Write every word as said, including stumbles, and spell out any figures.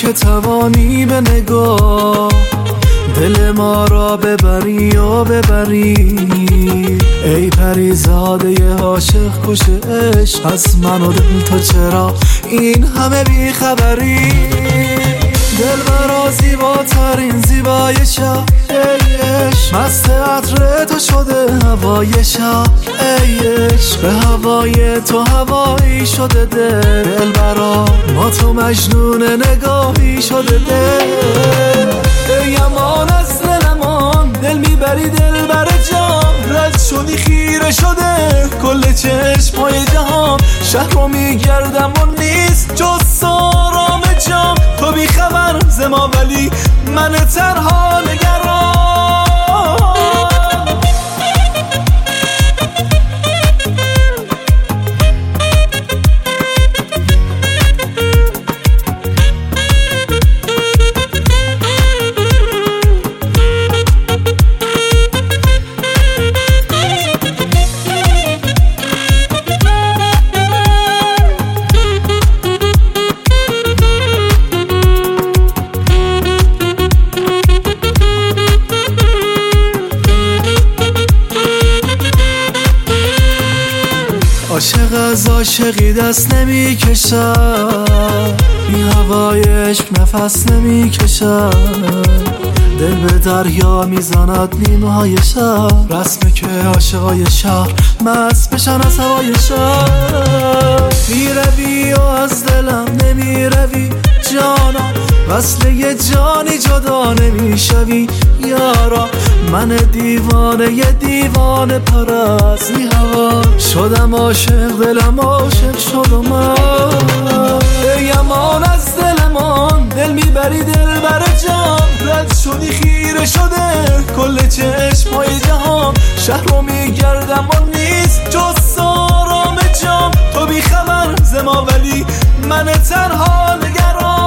که توانی به نگاه دل ما را ببری و ببری. ای پریزاده عاشق کش عشق، از من و دل تو چرا این همه بیخبری؟ دلبرا زیباترین زیبای شب ای عشق، مست عطر تو شده هوای شب ای عشق، به هوای تو هوایی شده دل. دلبرا ما تو مجنون نگاهی شده دل. ای امان از دلمان، دل میبری دل بر جان، رد شدی خیره شده کل چشمای جهان. شهر رو میگردم و نیست جز سارام جام، تو بی خبر ز ما ولی من تنها نگران. عاشق از عاشقی دست نمی کشد، بی هوای عشق نفس نمی کشد. دل به دریا میزند نیمه های شب، رسمه که عاشقای شهر مست بشن از هوای شب. میروی و از دلم نمیروی جانا، وصله یه جانی جدا نمیشوی یارا. من دیوانه یه دیوانه پر از این هوا شدم عاشق، دلم عاشق شد و من. ای امان از دلمان، دل میبری دل بر جان، رد شدی خیره شده کل چشمای جهان. شهر رو میگردم و نیست جز سارام جام، تو بی خبر ز ما ولی من تنها نگران.